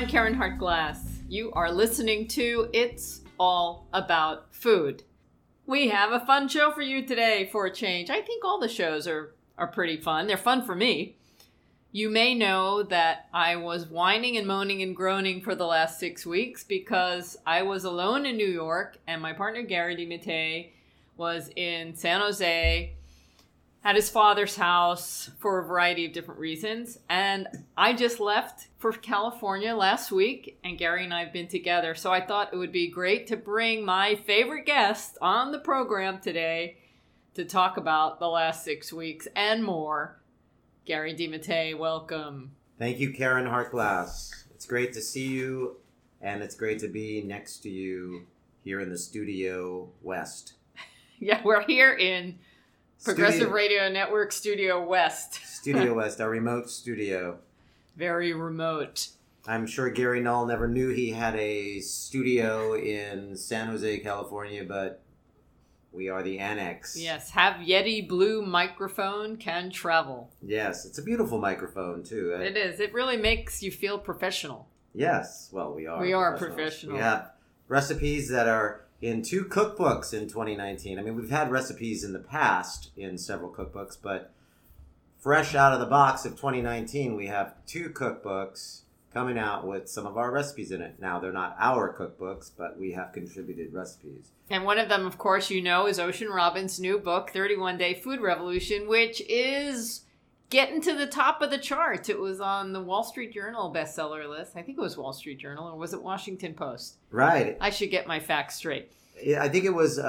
I'm Karen Hartglass. You are listening to It's All About Food. We have a fun show for you today for a change. I think all the shows are pretty fun. They're fun for me. You may know that I was whining and moaning and groaning for the last 6 weeks because I was alone in New York and my partner Gary DiMattei was in San Jose at his father's house for a variety of different reasons. And I just left for California last week, and Gary and I have been together. So I thought it would be great to bring my favorite guest on the program today to talk about the last 6 weeks and more. Gary DiMattei, welcome. Thank you, Karen Hartglass. It's great to see you, and it's great to be next to you here in the Studio West. Yeah, we're here in Progressive Radio Network Studio West. Studio West, our remote studio. Very remote. I'm sure Gary Null never knew he had a studio in San Jose, California, but we are the annex. Yes, have Yeti Blue microphone, can travel. Yes, it's a beautiful microphone, too. It is. It really makes you feel professional. Yes, well, we are. We are professional. We have recipes that are in 2 cookbooks in 2019. I mean, we've had recipes in the past in several cookbooks, but fresh out of the box of 2019, we have 2 cookbooks coming out with some of our recipes in it. Now, they're not our cookbooks, but we have contributed recipes. And one of them, of course, you know, is Ocean Robbins' new book, 31 Day Food Revolution, which is getting to the top of the charts. It was on the Wall Street Journal bestseller list. I think it was Wall Street Journal, or was it Washington Post? Right. I should get my facts straight. Yeah, I think it was,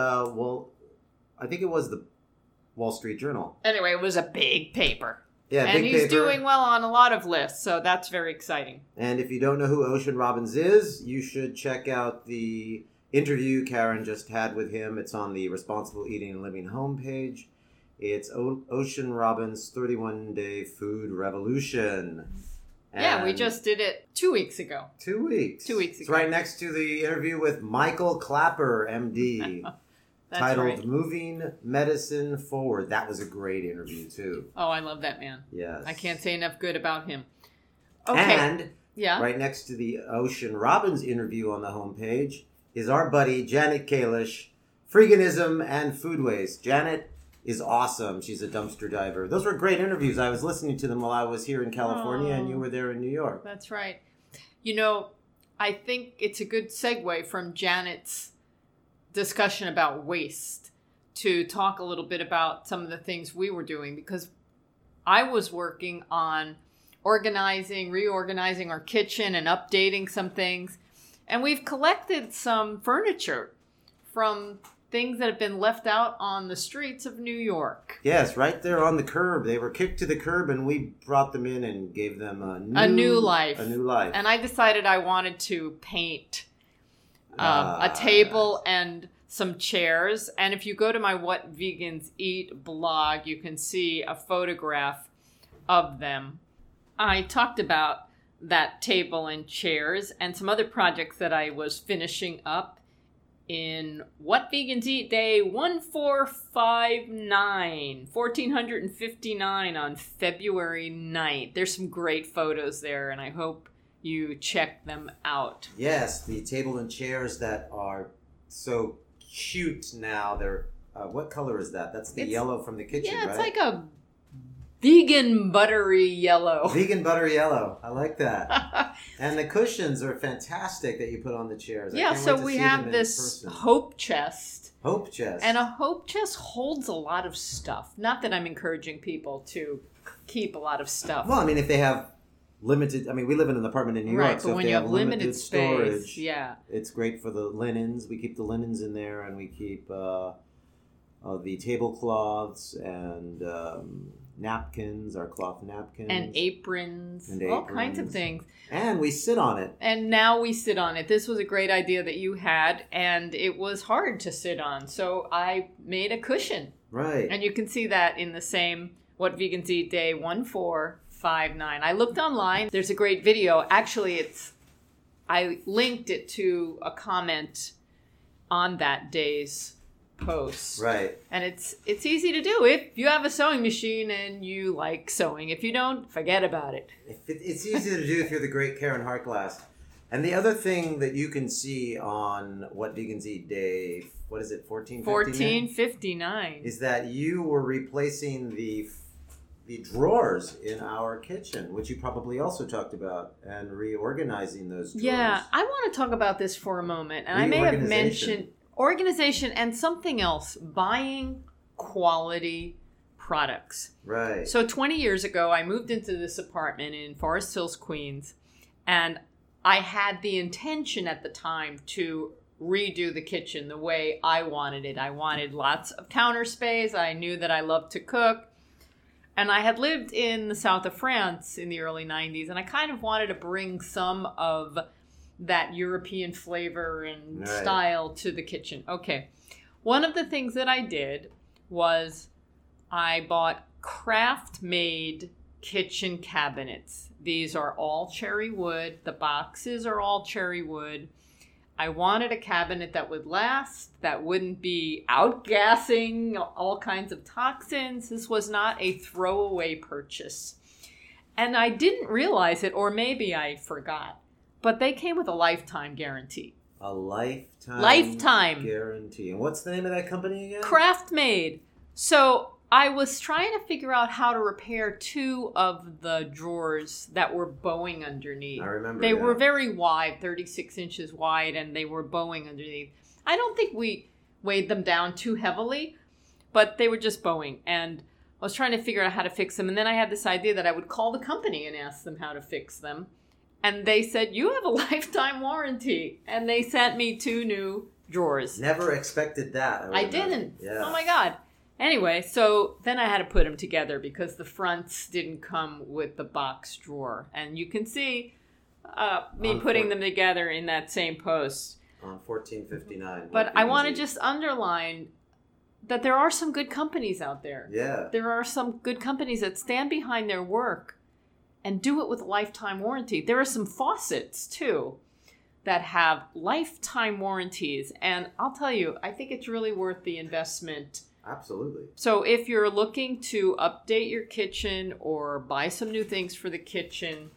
I think it was the Wall Street Journal. Anyway, it was a big paper. Yeah, and big he's paper. doing well on a lot of lists, so that's very exciting. And if you don't know who Ocean Robbins is, you should check out the interview Karen just had with him. It's on the Responsible Eating and Living homepage. It's Ocean Robbins' 31 Day Food Revolution. Yeah, we just did it 2 weeks ago. 2 weeks. 2 weeks ago. It's right next to the interview with Michael Clapper, MD. Titled right. Moving Medicine Forward. That was a great interview, too. Oh, I love that man. Yes. I can't say enough good about him. Okay. And right next to the Ocean Robbins interview on the homepage is our buddy Janet Kalish, Freeganism and Food Waste. Janet is awesome. She's a dumpster diver. Those were great interviews. I was listening to them while I was here in California, and you were there in New York. That's right. You know, I think it's a good segue from Janet's discussion about waste to talk a little bit about some of the things we were doing, because I was working on reorganizing our kitchen and updating some things. And we've collected some furniture from things that have been left out on the streets of New York. Yes, right there on the curb. They were kicked to the curb, and we brought them in and gave them a new life. And I decided I wanted to paint a table and some chairs. And if you go to my What Vegans Eat blog, you can see a photograph of them. I talked about that table and chairs and some other projects that I was finishing up in What Vegans Eat Day 1459 on February 9th. There's some great photos there, and I hope you check them out. Yes, the table and chairs that are so cute now. They're what color is that? That's the yellow from the kitchen, right? Yeah, it's like a vegan buttery yellow. Vegan buttery yellow. I like that. And the cushions are fantastic that you put on the chairs. Yeah, so we have this hope chest. Hope chest. And a hope chest holds a lot of stuff. Not that I'm encouraging people to keep a lot of stuff. Well, I mean, if they have limited, I mean, we live in an apartment in New York, right, so but if when they you have limited storage, space, yeah, it's great for the linens. We keep the linens in there, and we keep the tablecloths and napkins, our cloth napkins. And aprons, all kinds of things. And we sit on it. And now we sit on it. This was a great idea that you had, and it was hard to sit on. So I made a cushion. Right. And you can see that in the same What Vegans Eat Day 1459. I looked online. There's a great video. Actually, I linked it to a comment on that day's post. Right. And it's easy to do if you have a sewing machine and you like sewing. If you don't, forget about it. It's easy to do if you're the great Karen Hartglass. And the other thing that you can see on What Vegans Eat Day, what is it, 1459, is that you were replacing the drawers in our kitchen, which you probably also talked about, and reorganizing those drawers. Yeah, I want to talk about this for a moment. And I may have mentioned organization and something else, buying quality products. Right. So 20 years ago, I moved into this apartment in Forest Hills, Queens, and I had the intention at the time to redo the kitchen the way I wanted it. I wanted lots of counter space. I knew that I loved to cook. And I had lived in the south of France in the early 90s, and I kind of wanted to bring some of that European flavor and style to the kitchen. Okay. One of the things that I did was I bought craft-made kitchen cabinets. These are all cherry wood. The boxes are all cherry wood. I wanted a cabinet that would last, that wouldn't be outgassing all kinds of toxins. This was not a throwaway purchase. And I didn't realize it, or maybe I forgot, but they came with a lifetime guarantee. A lifetime guarantee. And what's the name of that company again? Craft-Made. So I was trying to figure out how to repair two of the drawers that were bowing underneath. I remember They that. were very wide, 36 inches wide, and they were bowing underneath. I don't think we weighed them down too heavily, but they were just bowing. And I was trying to figure out how to fix them. And then I had this idea that I would call the company and ask them how to fix them. And they said, you have a lifetime warranty. And they sent me two new drawers. Never expected that. I didn't. Yeah. Oh my God. Anyway, so then I had to put them together because the fronts didn't come with the box drawer. And you can see me putting them together in that same post. On 1459. But I want to just underline that there are some good companies out there. Yeah. There are some good companies that stand behind their work and do it with a lifetime warranty. There are some faucets, too, that have lifetime warranties. And I'll tell you, I think it's really worth the investment. Absolutely. So if you're looking to update your kitchen or buy some new things for the kitchen,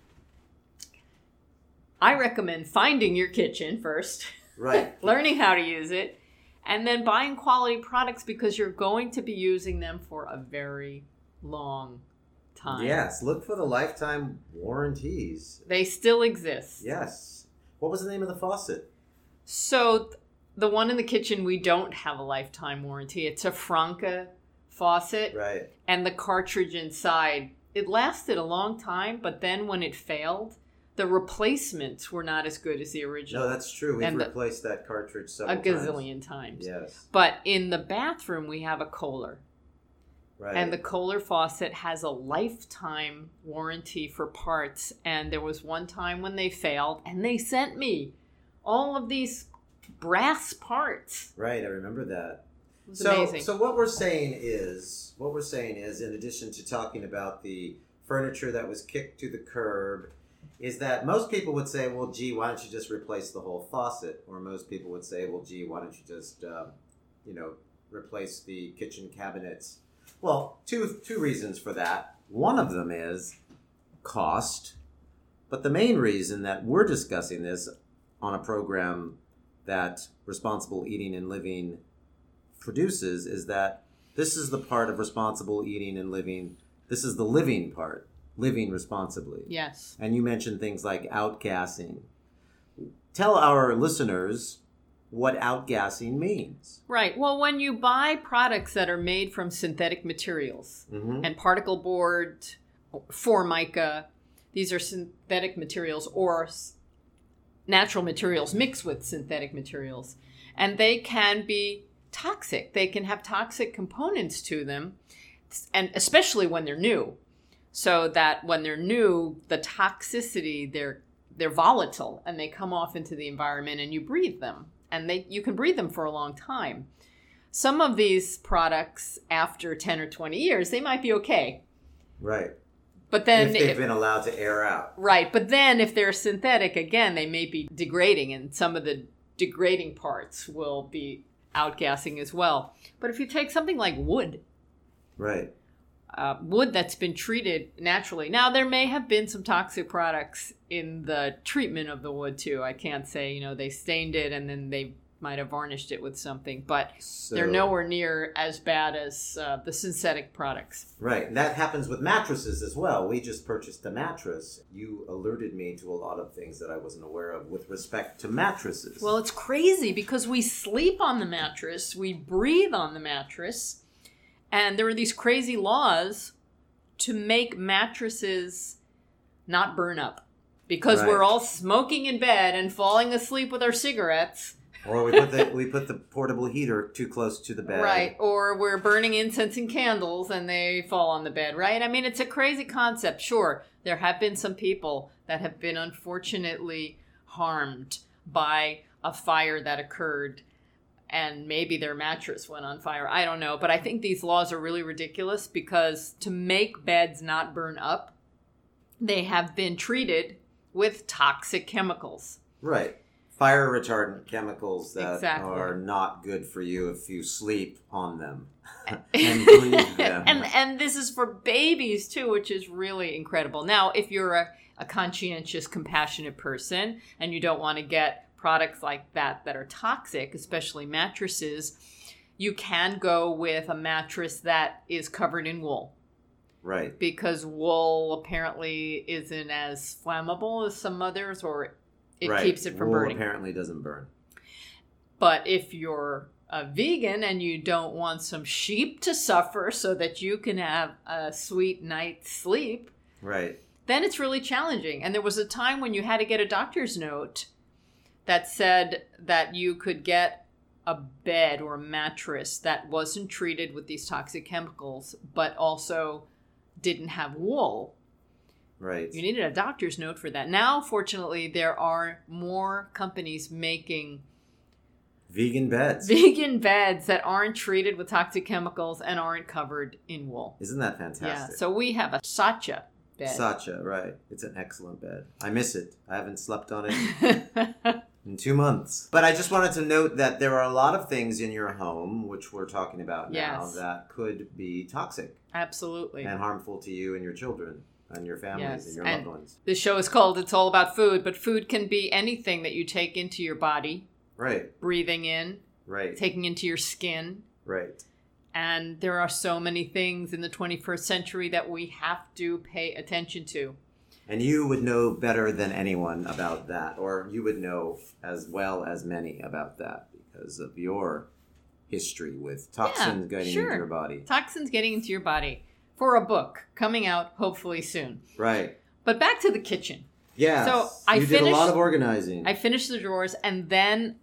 I recommend finding your kitchen first. Right. Learning how to use it. And then buying quality products because you're going to be using them for a very long time. Yes. Look for the lifetime warranties. They still exist. Yes. What was the name of the faucet? So the one in the kitchen, we don't have a lifetime warranty. It's a Franke faucet. Right. And the cartridge inside, it lasted a long time, but then when it failed, the replacements were not as good as the original. No, that's true. We've replaced that cartridge several times. A gazillion times. Yes. But in the bathroom, we have a Kohler. Right. And the Kohler faucet has a lifetime warranty for parts. And there was one time when they failed, and they sent me all of these brass parts. Right, I remember that. It was amazing. So what we're saying is, in addition to talking about the furniture that was kicked to the curb, is that most people would say, well, gee, why don't you just replace the whole faucet? Or most people would say, well, gee, why don't you just, replace the kitchen cabinets? Well, two reasons for that. One of them is cost. But the main reason that we're discussing this on a program that Responsible Eating and Living produces is that this is the part of responsible eating and living. This is the living part. Living responsibly. Yes. And you mentioned things like outgassing. Tell our listeners what outgassing means. Right. Well, when you buy products that are made from synthetic materials and particle board, Formica, these are synthetic materials or natural materials mixed with synthetic materials. And they can be toxic. They can have toxic components to them, and especially when they're new. So that when they're new, the toxicity, they're volatile and they come off into the environment and you breathe them. And you can breathe them for a long time. Some of these products, after 10 or 20 years, they might be okay. Right. But then if they've been allowed to air out. Right. But then if they're synthetic, again, they may be degrading, and some of the degrading parts will be outgassing as well. But if you take something like wood. Right. wood that's been treated naturally. Now, there may have been some toxic products in the treatment of the wood, too. I can't say, they stained it and then they might have varnished it with something, but they're nowhere near as bad as the synthetic products. Right. And that happens with mattresses as well. We just purchased a mattress. You alerted me to a lot of things that I wasn't aware of with respect to mattresses. Well, it's crazy because we sleep on the mattress, we breathe on the mattress, and there are these crazy laws to make mattresses not burn up because we're all smoking in bed and falling asleep with our cigarettes. Or we put the portable heater too close to the bed. Right. Or we're burning incense and candles and they fall on the bed, right? I mean, it's a crazy concept. Sure, there have been some people that have been unfortunately harmed by a fire that occurred and maybe their mattress went on fire. I don't know. But I think these laws are really ridiculous because to make beds not burn up, they have been treated with toxic chemicals. Right. Fire retardant chemicals that are not good for you if you sleep on them and breathe them. and this is for babies too, which is really incredible. Now, if you're a conscientious, compassionate person and you don't want to get products like that are toxic, especially mattresses, you can go with a mattress that is covered in wool. Right. Because wool apparently isn't as flammable as some others, or it keeps it from burning. Wool apparently doesn't burn. But if you're a vegan and you don't want some sheep to suffer so that you can have a sweet night's sleep, then it's really challenging. And there was a time when you had to get a doctor's note that said that you could get a bed or a mattress that wasn't treated with these toxic chemicals, but also didn't have wool. Right. You needed a doctor's note for that. Now, fortunately, there are more companies making vegan beds that aren't treated with toxic chemicals and aren't covered in wool. Isn't that fantastic? Yeah. So we have a Sacha bed. Sacha, right. It's an excellent bed. I miss it. I haven't slept on it in 2 months. But I just wanted to note that there are a lot of things in your home, which we're talking about now, that could be toxic. Absolutely. And harmful to you and your children. And your families and your loved ones. This show is called It's All About Food, but food can be anything that you take into your body. Right. Breathing in. Right. Taking into your skin. Right. And there are so many things in the 21st century that we have to pay attention to. And you would know better than anyone about that, or you would know as well as many about that because of your history with toxins getting into your body. Toxins getting into your body. For a book coming out hopefully soon. Right. But back to the kitchen. Yeah. So you did a lot of organizing. I finished the drawers and then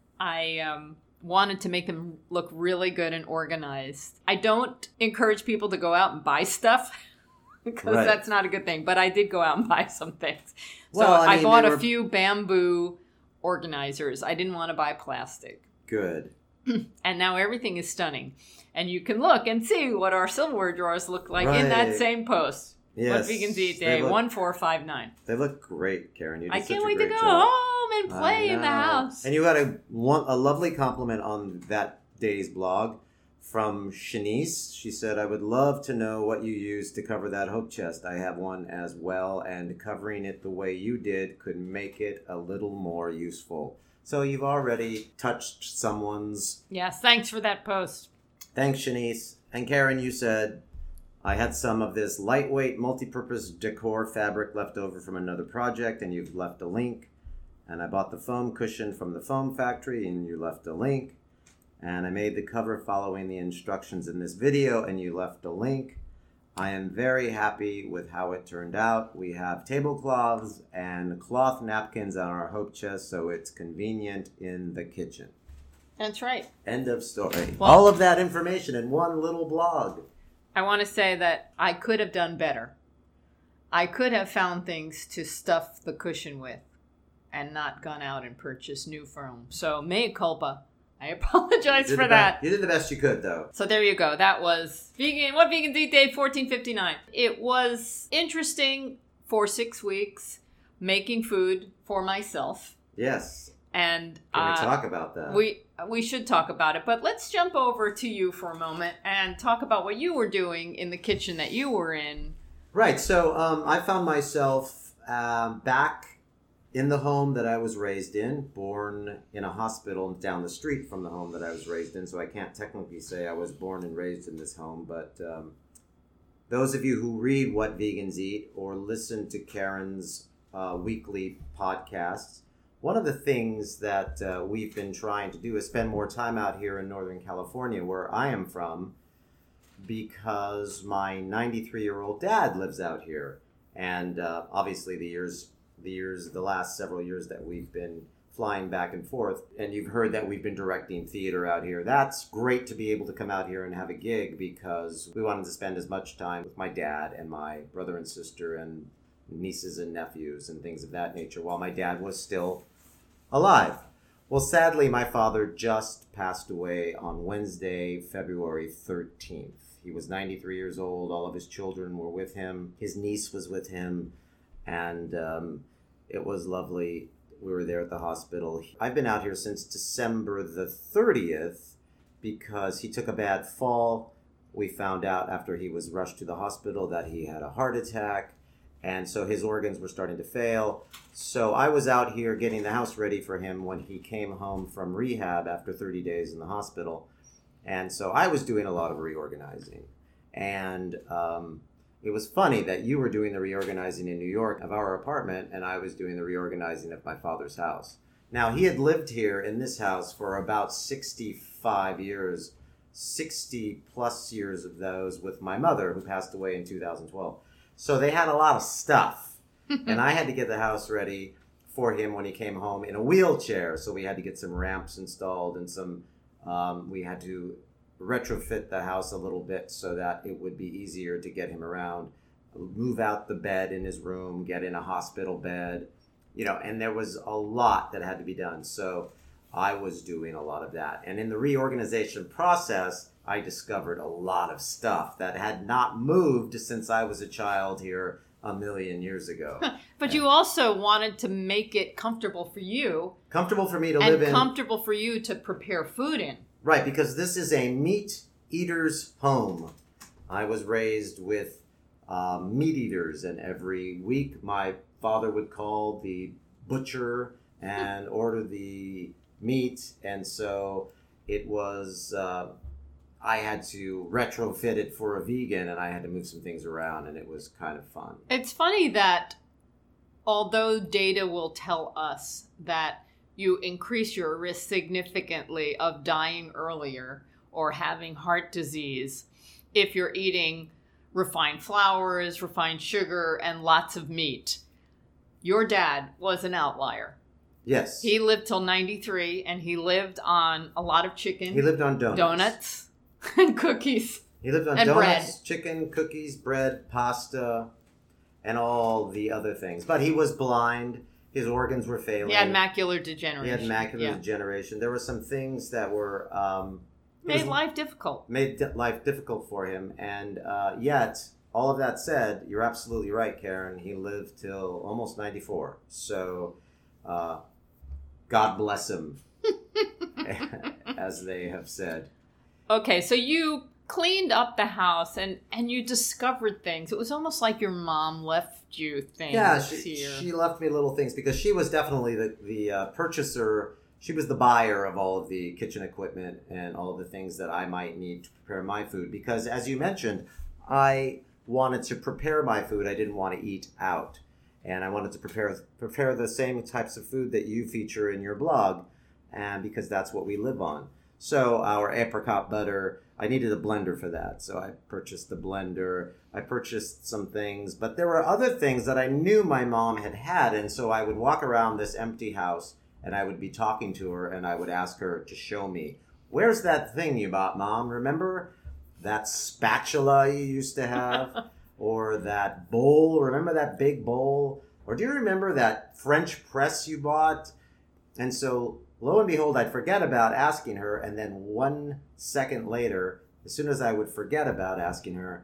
I wanted to make them look really good and organized. I don't encourage people to go out and buy stuff because that's not a good thing. But I did go out and buy some things. So I bought a few bamboo organizers. I didn't want to buy plastic. Good. And now everything is stunning. And you can look and see what our silverware drawers look like in that same post. Yes. What Vegans Eat Day, 1459. They look great, Karen. You did I can't wait to go job. home and play in the house. And you got a lovely compliment on that day's blog from Shanice. She said, I would love to know what you used to cover that hope chest. I have one as well, and covering it the way you did could make it a little more useful. So you've already touched someone's... Yes, thanks for that post. Thanks, Shanice. And Karen, you said, I had some of this lightweight multi-purpose decor fabric left over from another project, and you've left a link. And I bought the foam cushion from the foam factory, and you left a link. And I made the cover following the instructions in this video, and you left a link. I am very happy with how it turned out. We have tablecloths and cloth napkins on our hope chest, so it's convenient in the kitchen. That's right. End of story. Well, all of that information in one little blog. I want to say that I could have done better. I could have found things to stuff the cushion with and not gone out and purchased new foam. So, mea culpa. I apologize for that. You did the best you could, though. So there you go. That was What Vegans Eat Day 1459. It was interesting for 6 weeks making food for myself. Yes. And can we talk about that? We should talk about it, but let's jump over to you for a moment and talk about what you were doing in the kitchen that you were in. Right. So I found myself back in the home that I was raised in, born in a hospital down the street from the home that I was raised in. So I can't technically say I was born and raised in this home, but those of you who read What Vegans Eat or listen to Karen's weekly podcasts, one of the things that we've been trying to do is spend more time out here in Northern California, where I am from, because my 93-year-old dad lives out here. And obviously the last several years that we've been flying back and forth, and you've heard that we've been directing theater out here. That's great to be able to come out here and have a gig, because we wanted to spend as much time with my dad and my brother and sister and nieces and nephews and things of that nature while my dad was still alive. Well, sadly, my father just passed away on Wednesday, February 13th. He was 93 years old. All of his children were with him. His niece was with him. And it was lovely. We were there at the hospital. I've been out here since December the 30th because he took a bad fall. We found out after he was rushed to the hospital that he had a heart attack. And so his organs were starting to fail. So I was out here getting the house ready for him when he came home from rehab after 30 days in the hospital. And so I was doing a lot of reorganizing. And it was funny that you were doing the reorganizing in New York of our apartment, and I was doing the reorganizing of my father's house. Now, he had lived here in this house for about 65 years, 60 plus years of those with my mother, who passed away in 2012. So they had a lot of stuff, and I had to get the house ready for him when he came home in a wheelchair. So we had to get some ramps installed and we had to retrofit the house a little bit so that it would be easier to get him around, move out the bed in his room, get in a hospital bed, and there was a lot that had to be done. So I was doing a lot of that. And in the reorganization process, I discovered a lot of stuff that had not moved since I was a child here a million years ago. But you also wanted to make it comfortable for you. Comfortable for me to live in. And comfortable for you to prepare food in. Right, because this is a meat eater's home. I was raised with meat eaters, and every week my father would call the butcher and order the meat, and so it was... I had to retrofit it for a vegan, and I had to move some things around, and it was kind of fun. It's funny that although data will tell us that you increase your risk significantly of dying earlier or having heart disease if you're eating refined flours, refined sugar, and lots of meat, your dad was an outlier. Yes. He lived till 93, and he lived on a lot of chicken. He lived on donuts. And cookies. He lived on and donuts, bread. Chicken, cookies, bread, pasta, and all the other things. But he was blind. His organs were failing. He had macular degeneration. Degeneration. There were some things that were... made life difficult. Made life difficult for him. And yet, all of that said, you're absolutely right, Karen. He lived till almost 94. So, God bless him, as they have said. Okay, so you cleaned up the house and you discovered things. It was almost like your mom left you things. Yeah, she left me little things because she was definitely the purchaser. She was the buyer of all of the kitchen equipment and all of the things that I might need to prepare my food. Because as you mentioned, I wanted to prepare my food. I didn't want to eat out. And I wanted to prepare the same types of food that you feature in your blog, and because that's what we live on. So our apricot butter, I needed a blender for that. So I purchased the blender. I purchased some things. But there were other things that I knew my mom had. And so I would walk around this empty house and I would be talking to her and I would ask her to show me, where's that thing you bought, Mom? Remember that spatula you used to have? Or that bowl? Remember that big bowl? Or do you remember that French press you bought? And so... lo and behold, I'd forget about asking her, and then 1 second later, as soon as I would forget about asking her,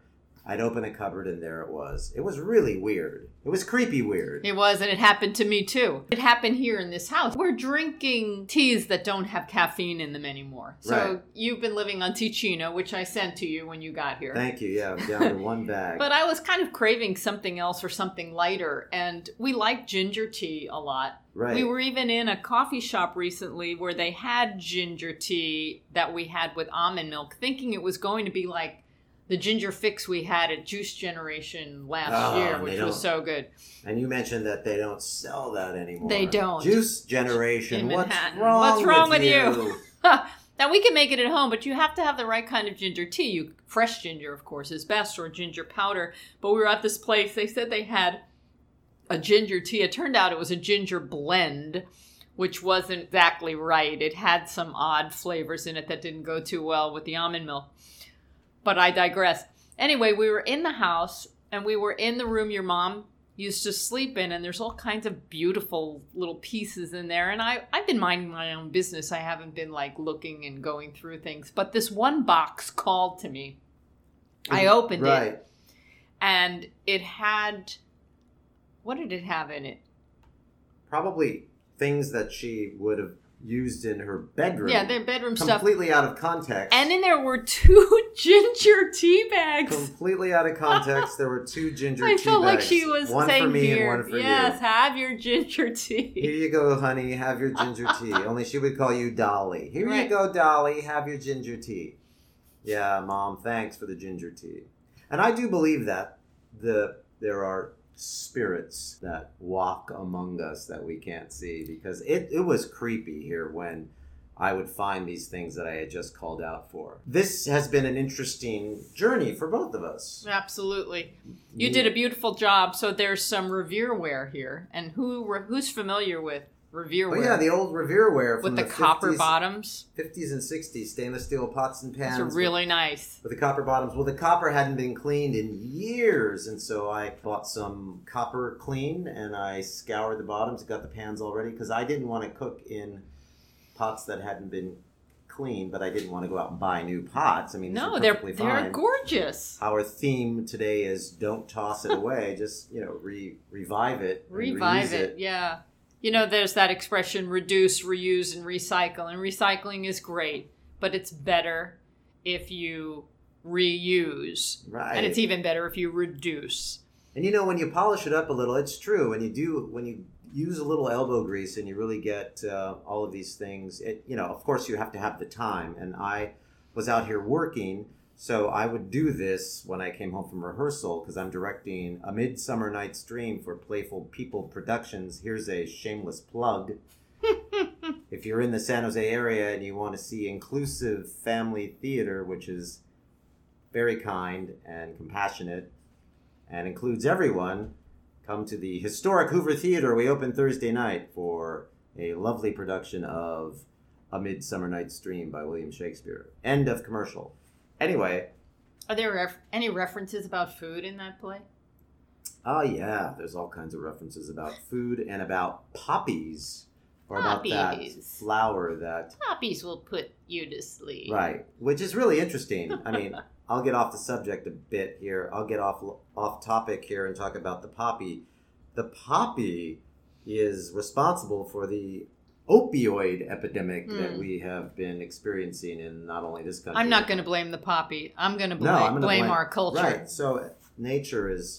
I'd open a cupboard and there it was. It was really weird. It was creepy weird. It was, and it happened to me too. It happened here in this house. We're drinking teas that don't have caffeine in them anymore. So Right. you've been living on Ticino, which I sent to you when you got here. Thank you. Yeah, down to one bag. But I was kind of craving something else or something lighter, and we like ginger tea a lot. Right. We were even in a coffee shop recently where they had ginger tea that we had with almond milk, thinking it was going to be like the ginger fix we had at Juice Generation last year, which was so good. And you mentioned that they don't sell that anymore. They don't. Juice Generation. In What's Manhattan. wrong What's wrong with you? Now, we can make it at home, but you have to have the right kind of ginger tea. Fresh ginger, of course, is best, or ginger powder. But we were at this place. They said they had a ginger tea. It turned out it was a ginger blend, which wasn't exactly right. It had some odd flavors in it that didn't go too well with the almond milk. But I digress. Anyway, we were in the house, and we were in the room your mom used to sleep in, and there's all kinds of beautiful little pieces in there. And I've been minding my own business. I haven't been like looking and going through things. But this one box called to me. I opened it, and it had, what did it have in it? Probably things that she would have used in her bedroom. Yeah, their bedroom stuff. Completely out of context. And in there were 2 ginger tea bags. Completely out of context. There were 2 ginger tea bags. I felt like she was one saying, for me here, and one for yes, you. have your ginger tea. Here you go, honey. Have your ginger tea. Only she would call you Dolly. Here Right. you go, Dolly. Have your ginger tea. Yeah, Mom, thanks for the ginger tea. And I do believe that there are spirits that walk among us that we can't see, because it was creepy here when I would find these things that I had just called out for. This has been an interesting journey for both of us. Absolutely. You did a beautiful job. So there's some Revereware here. And who's familiar with Revereware? Oh yeah, the old Revereware from with the the copper 50s, bottoms. 50s and 60s, stainless steel pots and pans. Those are really nice. With the copper bottoms. Well, the copper hadn't been cleaned in years, and so I bought some copper clean, and I scoured the bottoms, got the pans all ready, because I didn't want to cook in pots that hadn't been clean, but I didn't want to go out and buy new pots. I mean, No, they're they're perfectly fine. gorgeous. Our theme today is don't toss it away, just, revive it. and Revive reuse it, yeah. You know, there's that expression, reduce, reuse, and recycle. And recycling is great, but it's better if you reuse. Right. And it's even better if you reduce. And when you polish it up a little, it's true. When you use a little elbow grease and you really get all of these things, of course you have to have the time. And I was out here working, so I would do this when I came home from rehearsal, because I'm directing A Midsummer Night's Dream for Playful People Productions. Here's a shameless plug. If you're in the San Jose area and you want to see inclusive family theater, which is very kind and compassionate and includes everyone, come to the historic Hoover Theater. We open Thursday night for a lovely production of A Midsummer Night's Dream by William Shakespeare. End of commercial. Anyway. Are there any references about food in that play? Oh, yeah. There's all kinds of references about food and about poppies. Or about that flower that... Poppies will put you to sleep. Right. Which is really interesting. I mean, I'll get off the subject a bit here. I'll get off topic here and talk about the poppy. The poppy is responsible for the opioid epidemic that we have been experiencing in not only this country. I'm not going to blame the poppy. I'm going to blame our culture. Right. So nature is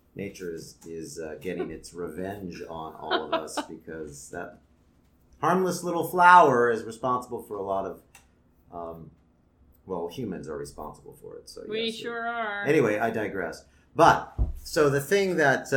getting its revenge on all of us, because that harmless little flower is responsible for a lot of humans are responsible for it. So we sure are. Anyway, I digress. But so the thing that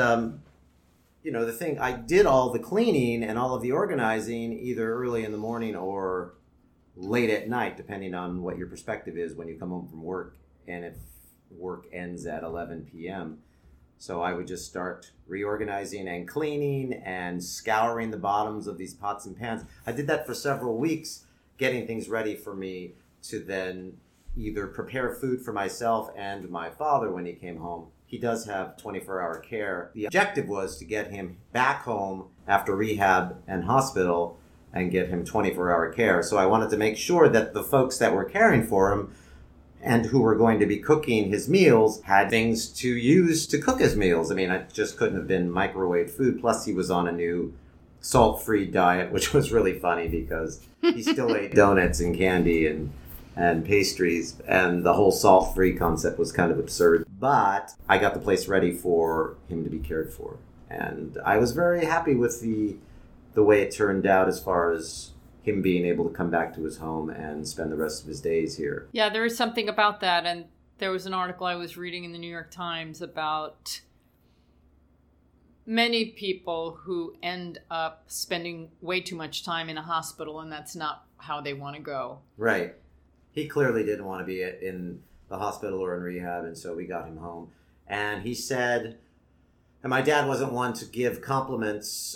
I did all the cleaning and all of the organizing either early in the morning or late at night, depending on what your perspective is when you come home from work, and if work ends at 11 p.m. So I would just start reorganizing and cleaning and scouring the bottoms of these pots and pans. I did that for several weeks, getting things ready for me to then either prepare food for myself and my father when he came home. He does have 24-hour care. The objective was to get him back home after rehab and hospital and get him 24-hour care. So I wanted to make sure that the folks that were caring for him, and who were going to be cooking his meals had things to use to cook his meals. I mean, it just couldn't have been microwave food. Plus, he was on a new salt-free diet, which was really funny because he still ate donuts and candy and pastries, and the whole salt-free concept was kind of absurd. But I got the place ready for him to be cared for, and I was very happy with the way it turned out as far as him being able to come back to his home and spend the rest of his days here. Yeah, there is something about that. And there was an article I was reading in the New York Times about many people who end up spending way too much time in a hospital, and that's not how they want to go. Right. He clearly didn't want to be in the hospital or in rehab, and so we got him home. And he said, and my dad wasn't one to give compliments,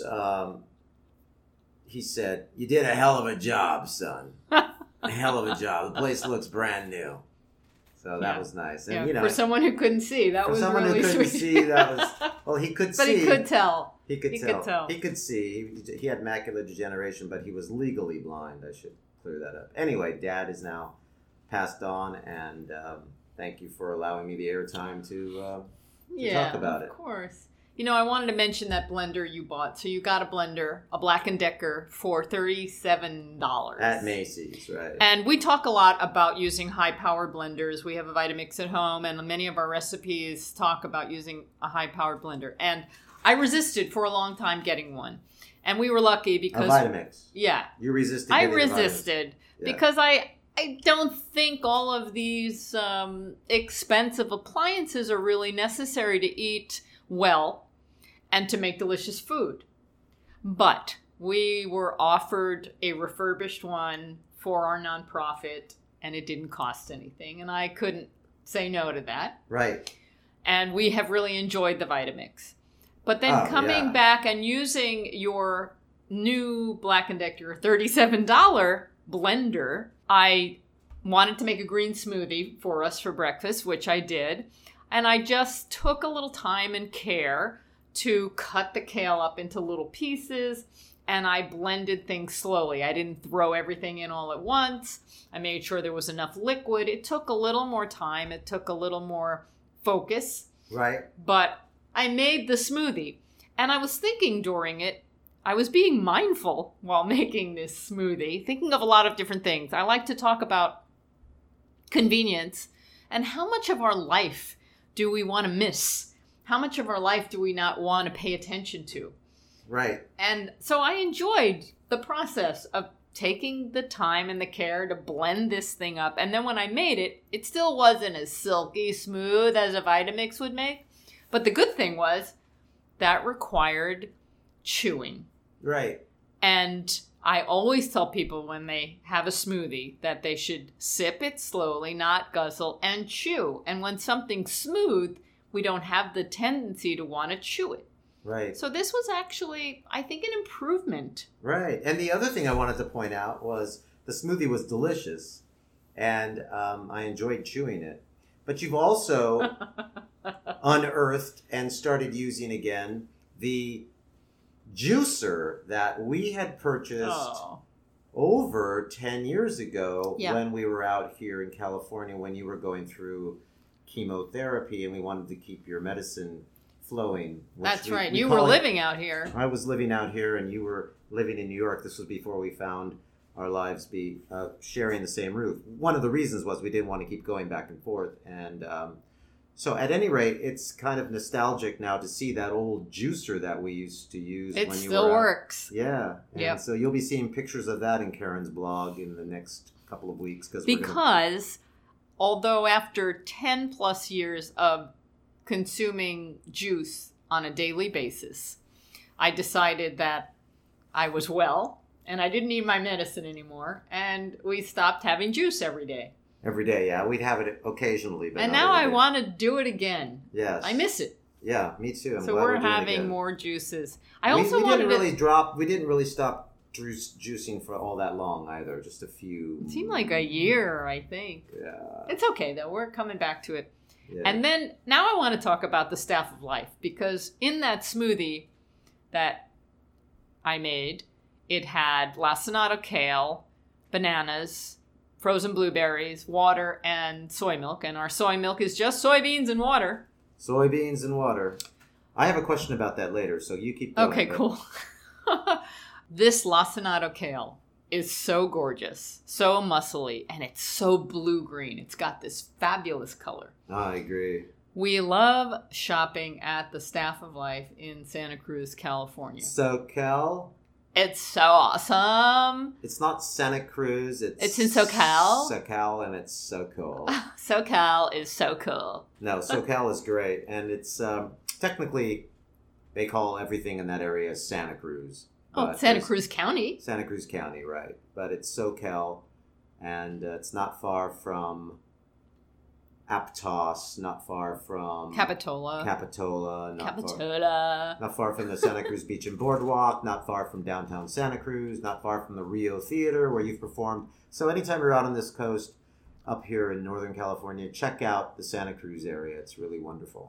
he said, "You did a hell of a job, son. A hell of a job. The place looks brand new." So that was nice. And, for someone who couldn't see, that was really sweet. For someone who couldn't see, that was... Well, he could see. But he could tell. He could tell. He could see. He had macular degeneration, but he was legally blind. I should clear that up. Anyway, Dad is now passed on, and thank you for allowing me the airtime to talk about it. Of course. I wanted to mention that blender you bought. So you got a blender, a Black & Decker, for $37. At Macy's, right. And we talk a lot about using high-powered blenders. We have a Vitamix at home, and many of our recipes talk about using a high-powered blender. And I resisted for a long time getting one. And we were lucky because... A Vitamix. Yeah. You resisted I resisted because I don't think all of these expensive appliances are really necessary to eat well and to make delicious food. But we were offered a refurbished one for our nonprofit, and it didn't cost anything, and I couldn't say no to that. Right. And we have really enjoyed the Vitamix. But then coming back and using your new Black & Decker $37 blender, I wanted to make a green smoothie for us for breakfast, which I did. And I just took a little time and care to cut the kale up into little pieces, and I blended things slowly. I didn't throw everything in all at once. I made sure there was enough liquid. It took a little more time. It took a little more focus. Right. But I made the smoothie, and I was thinking during it, I was being mindful while making this smoothie, thinking of a lot of different things. I like to talk about convenience and how much of our life do we want to miss? How much of our life do we not want to pay attention to? Right. And so I enjoyed the process of taking the time and the care to blend this thing up. And then when I made it, it still wasn't as silky smooth as a Vitamix would make. But the good thing was that required chewing. Right. And I always tell people when they have a smoothie that they should sip it slowly, not guzzle, and chew. And when something's smooth, we don't have the tendency to want to chew it. Right. So this was actually, I think, an improvement. Right. And the other thing I wanted to point out was the smoothie was delicious, and I enjoyed chewing it. But you've also unearthed and started using again the juicer that we had purchased over 10 years ago when we were out here in California when you were going through chemotherapy and we wanted to keep your medicine flowing. That's right. You were living out here. I was living out here and you were living in New York. This was before we found our lives be sharing the same roof. One of the reasons was we didn't want to keep going back and forth. And so at any rate, it's kind of nostalgic now to see that old juicer that we used to use. It when you still were out. works. Yeah. And so you'll be seeing pictures of that in Karen's blog in the next couple of weeks. Because although after 10 plus years of consuming juice on a daily basis, I decided that I was well and I didn't need my medicine anymore. And we stopped having juice every day. Every day, yeah. We'd have it occasionally. But and now I want to do it again. Yes. I miss it. Yeah, me too. So we're having more juices. We didn't really stop juicing for all that long either. Just a few. It seemed like a year, I think. Yeah. It's okay though. We're coming back to it. Yeah. And then now I want to talk about the Staff of Life, because in that smoothie that I made, it had lacinato kale, bananas frozen blueberries, water, and soy milk. And our soy milk is just soybeans and water. Soybeans and water. I have a question about that later, so you keep going. Okay, cool. This lacinato kale is so gorgeous, so muscly, and it's so blue-green. It's got this fabulous color. I agree. We love shopping at the Staff of Life in Santa Cruz, California. SoCal? It's so awesome. It's not Santa Cruz. It's in SoCal. SoCal, and it's so cool. SoCal is so cool. No, SoCal is great, and it's technically they call everything in that area Santa Cruz. Oh, Santa Cruz County. Santa Cruz County, right? But it's SoCal, and it's not far from Aptos, not far from Capitola, not far from the Santa Cruz Beach and Boardwalk, not far from downtown Santa Cruz, not far from the Rio Theater where you've performed. So anytime you're out on this coast up here in Northern California, check out the Santa Cruz area. It's really wonderful.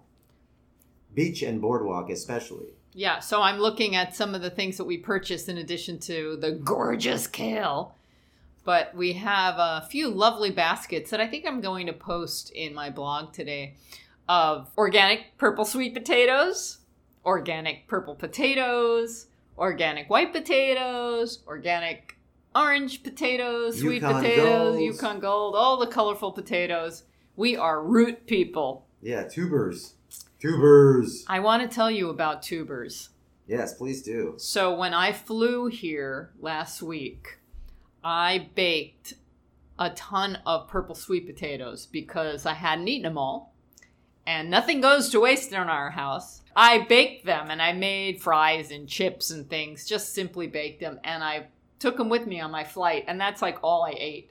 Beach and Boardwalk especially. Yeah, so I'm looking at some of the things that we purchased in addition to the gorgeous kale. But we have a few lovely baskets that I think I'm going to post in my blog today of organic purple sweet potatoes, organic purple potatoes, organic white potatoes, organic orange potatoes, sweet Yukon potatoes, Golds. Yukon Gold, all the colorful potatoes. We are root people. Yeah, tubers. Tubers. I want to tell you about tubers. Yes, please do. So when I flew here last week, I baked a ton of purple sweet potatoes because I hadn't eaten them all. And nothing goes to waste in our house. I baked them and I made fries and chips and things, just simply baked them. And I took them with me on my flight. And that's like all I ate.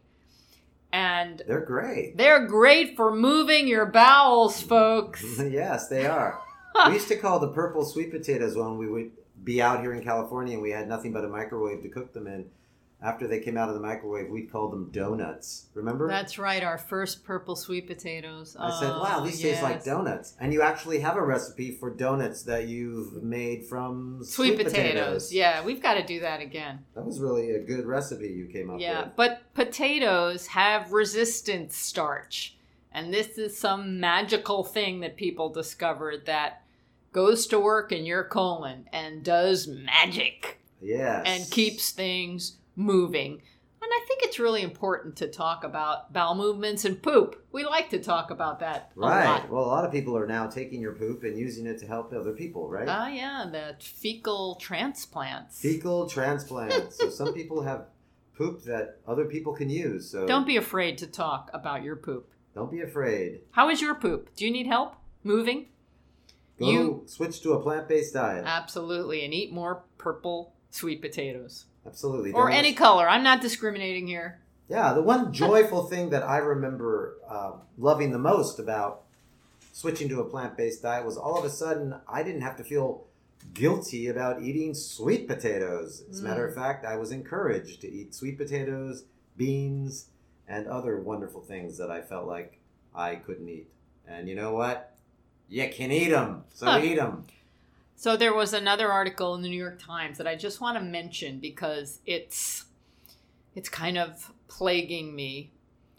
And They're great. they're great for moving your bowels, folks. Yes, they are. We used to call the purple sweet potatoes when we would be out here in California and we had nothing but a microwave to cook them in. After they came out of the microwave, we'd call them donuts. Remember? That's right, our first purple sweet potatoes. I said, wow, these taste like donuts. And you actually have a recipe for donuts that you've made from Sweet potatoes. Yeah, we've got to do that again. That was really a good recipe you came up Yeah, with. but potatoes have resistance starch. And this is some magical thing that people discovered that goes to work in your colon and does magic. Yes. And keeps things moving. And I think it's really important to talk about bowel movements and poop. We like to talk about that a Right. lot. Well, a lot of people are now taking your poop and using it to help other people, right? Oh, yeah, the fecal transplants. Fecal transplants. So some people have poop that other people can use. So Don't be afraid to talk about your poop. Don't be afraid. How is your poop? Do you need help moving? Switch to a plant-based diet. Absolutely, and eat more purple sweet potatoes. Absolutely. Or any color. I'm not discriminating here. Yeah, the one joyful thing that I remember loving the most about switching to a plant-based diet was all of a sudden I didn't have to feel guilty about eating sweet potatoes. As a matter of fact, I was encouraged to eat sweet potatoes, beans, and other wonderful things that I felt like I couldn't eat. And you know what? You can eat them, so eat them. So there was another article in the New York Times that I just want to mention because it's kind of plaguing me.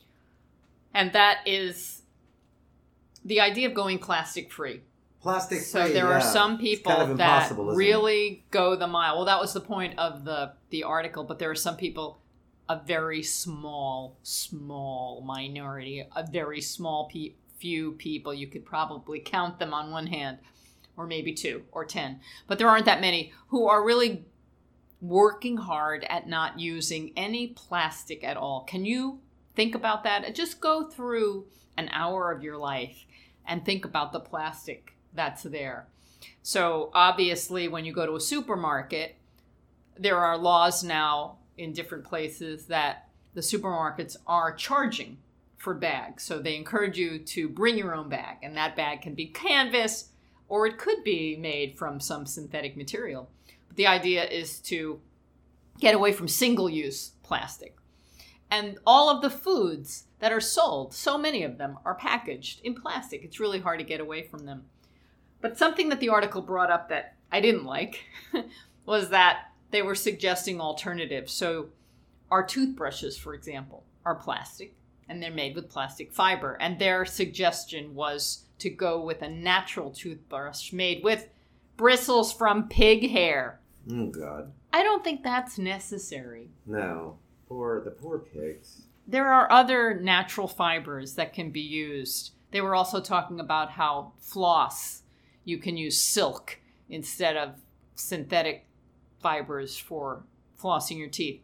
And that is the idea of going plastic free. Plastic free. So there are some people kind of that isn't it? really go the mile. Well, that was the point of the article, but there are some people, a very small minority, a very small few people. You could probably count them on one hand, or maybe 2 or 10. But there aren't that many who are really working hard at not using any plastic at all. Can you think about that? Just go through an hour of your life and think about the plastic that's there. So obviously when you go to a supermarket, there are laws now in different places that the supermarkets are charging for bags. So they encourage you to bring your own bag, and that bag can be canvas or it could be made from some synthetic material. But the idea is to get away from single-use plastic. And all of the foods that are sold, so many of them are packaged in plastic. It's really hard to get away from them. But something that the article brought up that I didn't like was that they were suggesting alternatives. So our toothbrushes, for example, are plastic, and they're made with plastic fiber. And their suggestion was to go with a natural toothbrush made with bristles from pig hair. Oh, God. I don't think that's necessary. No. The poor pigs. There are other natural fibers that can be used. They were also talking about how floss, you can use silk instead of synthetic fibers for flossing your teeth.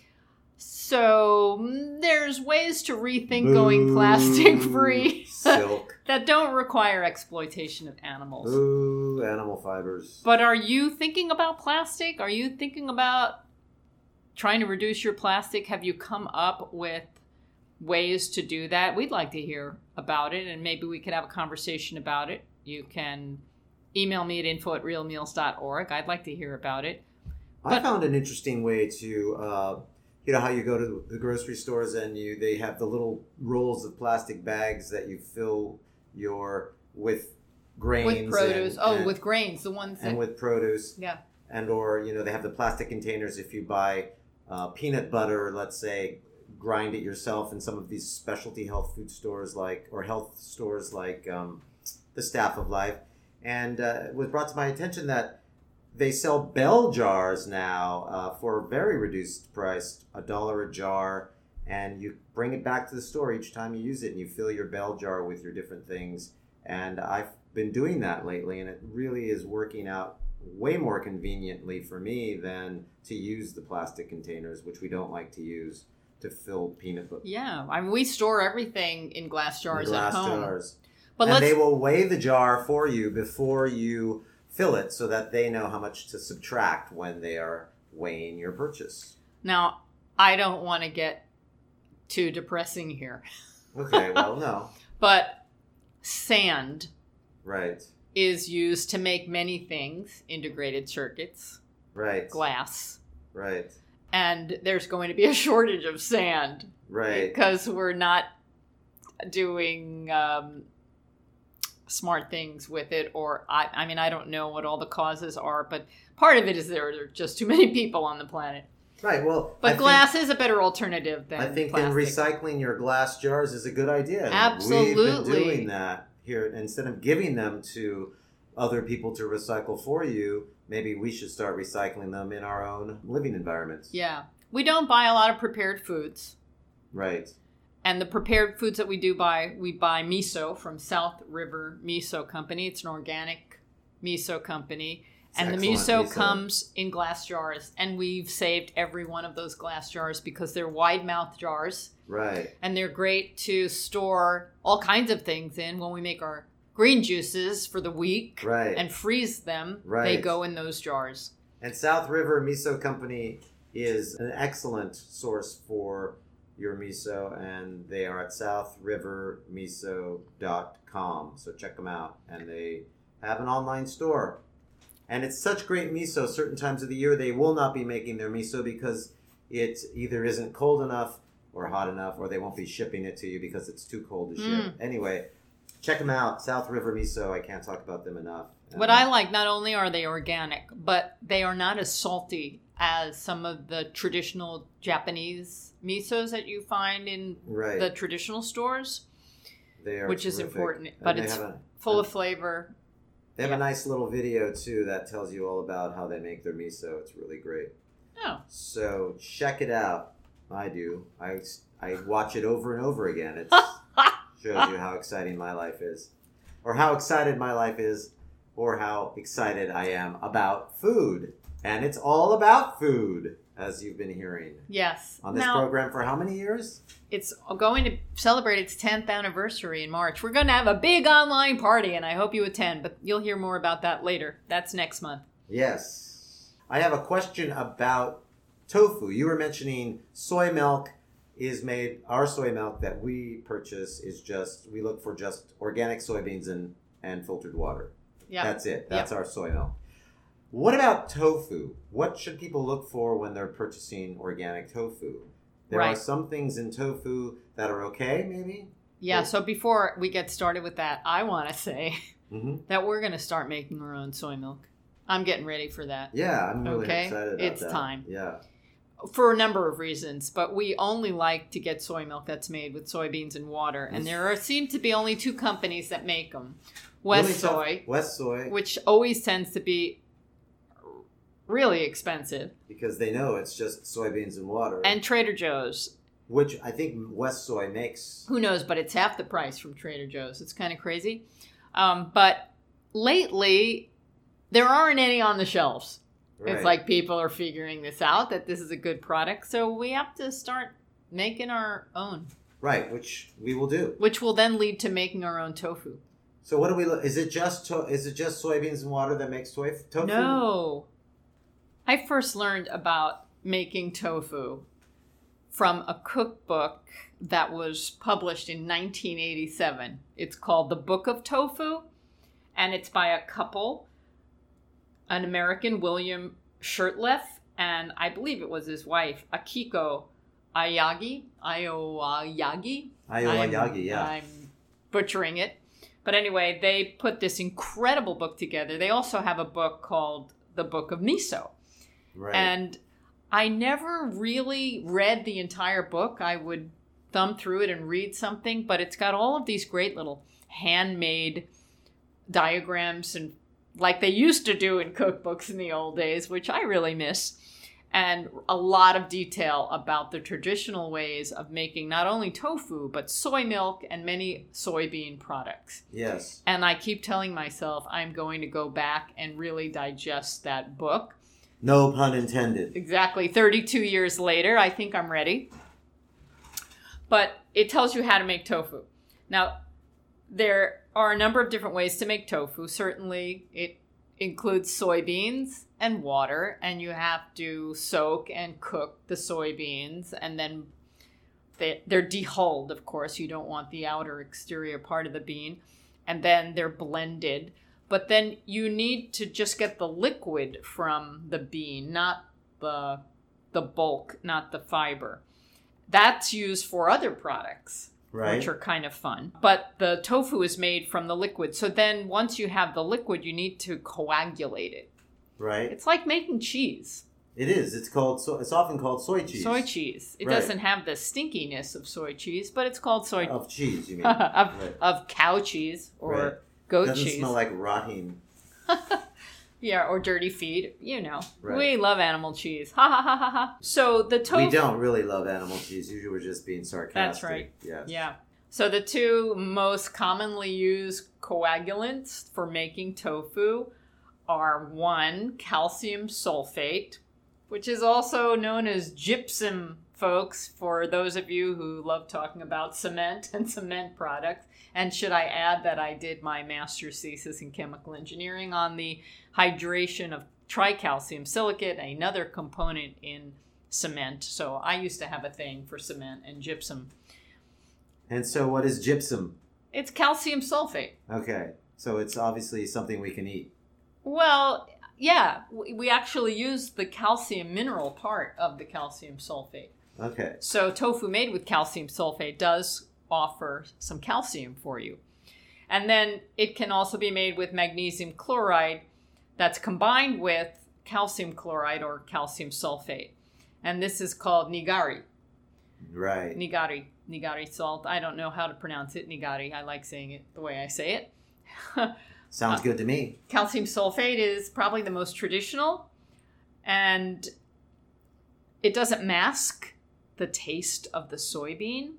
So there's ways to rethink going plastic free Silk. that don't require exploitation of animals. Ooh, animal fibers. But are you thinking about plastic? Are you thinking about trying to reduce your plastic? Have you come up with ways to do that? We'd like to hear about it, and maybe we could have a conversation about it. You can email me at info@realmeals.org. I'd like to hear about it. I found an interesting way to, you know how you go to the grocery stores and they have the little rolls of plastic bags that you fill with grains. With produce. And With grains, the ones that... And with produce. Yeah. And or, they have the plastic containers if you buy peanut butter, let's say, grind it yourself in some of these specialty health food stores health stores like the Staff of Life. And it was brought to my attention that they sell bell jars now for a very reduced price, $1 a jar, and you bring it back to the store each time you use it, and you fill your bell jar with your different things. And I've been doing that lately, and it really is working out way more conveniently for me than to use the plastic containers, which we don't like to use to fill peanut butter. Yeah, I mean, we store everything in glass jars at home. Jars. But and they will weigh the jar for you before you fill it so that they know how much to subtract when they are weighing your purchase. Now, I don't want to get too depressing here. Okay, well, no. But sand Right. is used to make many things, integrated circuits, Right. glass, Right. and there's going to be a shortage of sand. Right. Because we're not doing smart things with it, or I mean, I don't know what all the causes are, but part of it is there are just too many people on the planet. Right. Well, But glass is a better alternative than I think plastic. recycling your glass jars is a good idea. Absolutely. We've been doing that here. Instead of giving them to other people to recycle for you, maybe we should start recycling them in our own living environments. Yeah. We don't buy a lot of prepared foods. Right. And the prepared foods that we do buy, we buy miso from South River Miso Company. It's an organic miso company. And the miso comes in glass jars. And we've saved every one of those glass jars because they're wide mouth jars. Right. And they're great to store all kinds of things in when we make our green juices for the week. Right. And freeze them. Right. They go in those jars. And South River Miso Company is an excellent source for your miso, and they are at southrivermiso.com. So check them out. And they have an online store. And it's such great miso. Certain times of the year, they will not be making their miso because it either isn't cold enough or hot enough, or they won't be shipping it to you because it's too cold to ship. Anyway, check them out. South River Miso. I can't talk about them enough. What I like, not only are they organic, but they are not as salty as some of the traditional Japanese misos that you find in the traditional stores. They are which terrific. Is important, but it's full of flavor. They have a nice little video, too, that tells you all about how they make their miso. It's really great. Oh. So check it out. I do. I watch it over and over again. It shows you how exciting my life is. Or how excited my life is. Or how excited I am about food. And it's all about food, as you've been hearing. Yes. On this program for how many years? It's going to celebrate its 10th anniversary in March. We're going to have a big online party, and I hope you attend, but you'll hear more about that later. That's next month. Yes. I have a question about tofu. You were mentioning soy milk is made, our soy milk that we purchase is just, we look for just organic soybeans and filtered water. Yeah. That's it. That's our soy milk. What about tofu? What should people look for when they're purchasing organic tofu? There are some things in tofu that are okay, maybe? Yeah, so before we get started with that, I want to say that we're going to start making our own soy milk. I'm getting ready for that. Yeah, I'm really excited about that. It's time. Yeah. for a number of reasons, but we only like to get soy milk that's made with soybeans and water. And seem to be only 2 companies that make them. West Soy, which always tends to be really expensive. Because they know it's just soybeans and water. And Trader Joe's. Which I think West Soy makes. Who knows, but it's half the price from Trader Joe's. It's kind of crazy. But lately, there aren't any on the shelves. Right. It's like people are figuring this out, that this is a good product. So we have to start making our own. Right, which we will do. Which will then lead to making our own tofu. So what do we? Is it just soybeans and water that makes tofu? No. I first learned about making tofu from a cookbook that was published in 1987. It's called The Book of Tofu, and it's by a couple, an American, William Shurtleff, and I believe it was his wife, Akiko Aoyagi. Yeah. I'm butchering it. But anyway, they put this incredible book together. They also have a book called The Book of Miso. Right. And I never really read the entire book. I would thumb through it and read something, but it's got all of these great little handmade diagrams and like they used to do in cookbooks in the old days, which I really miss, and a lot of detail about the traditional ways of making not only tofu, but soy milk and many soybean products. Yes. And I keep telling myself I'm going to go back and really digest that book. No pun intended. Exactly. 32 years later, I think I'm ready. But it tells you how to make tofu. Now, there are a number of different ways to make tofu. Certainly, it includes soybeans and water, and you have to soak and cook the soybeans, and then they're dehulled, of course. You don't want the outer exterior part of the bean. And then they're blended. But then you need to just get the liquid from the bean, not the bulk, not the fiber. That's used for other products, right, which are kind of fun. But the tofu is made from the liquid. So then once you have the liquid, you need to coagulate it. Right. It's like making cheese. It is. It's often called soy cheese. Soy cheese. It doesn't have the stinkiness of soy cheese, but it's called soy. Of cheese, you mean? of cow cheese or goat cheese. It doesn't smell like rotting. Yeah, or dirty feet. You know. Right. We love animal cheese. Ha ha ha ha ha. So the tofu. We don't really love animal cheese. Usually we're just being sarcastic. That's right. Yes. Yeah. So the 2 most commonly used coagulants for making tofu are 1, calcium sulfate, which is also known as gypsum, folks, for those of you who love talking about cement and cement products. And should I add that I did my master's thesis in chemical engineering on the hydration of tricalcium silicate, another component in cement. So I used to have a thing for cement and gypsum. And so what is gypsum? It's calcium sulfate. Okay. So it's obviously something we can eat. Well, yeah. We actually use the calcium mineral part of the calcium sulfate. Okay. So tofu made with calcium sulfate does offer some calcium for you. And then it can also be made with magnesium chloride that's combined with calcium chloride or calcium sulfate. And this is called nigari. Right. Nigari salt. I don't know how to pronounce it. Nigari. I like saying it the way I say it. Sounds good to me. Calcium sulfate is probably the most traditional, and it doesn't mask the taste of the soybean.